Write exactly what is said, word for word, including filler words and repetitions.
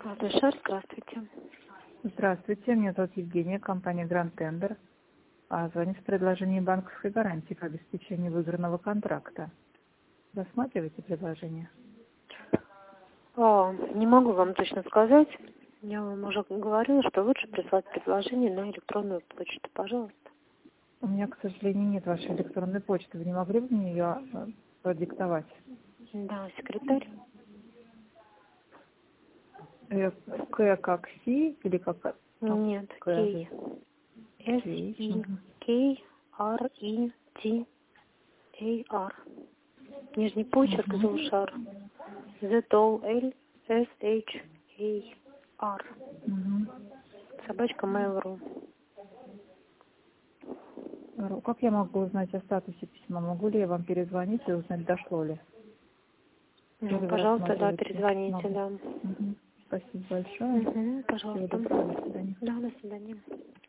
Золотой шар, здравствуйте. Здравствуйте, меня зовут Евгения, компания Grand Tender. А звоню с предложением банковской гарантии по обеспечению выигранного контракта. Рассматриваете предложение? А, не могу вам точно сказать. Я вам уже говорила, что лучше прислать предложение на электронную почту, пожалуйста. У меня, к сожалению, нет вашей электронной почты. Вы не могли бы мне ее э, продиктовать? Да, секретарь. Э, К как Си или как Нет, К? Кей. С Кей. И Мгм. Кей Р И Т А Р. Нижний почерк Мгм. Зулшар. З О Л С H A R. Мгм. Собачка Mail.ru. Ру, Как я могу узнать о статусе письма? Могу ли я вам перезвонить и узнать, дошло ли? Ну, Или вы пожалуйста, да, рассматриваете? перезвоните, Могу. да. Мгм. Спасибо большое. Угу, Всего пожалуйста. доброго. До свидания. Да, до свидания.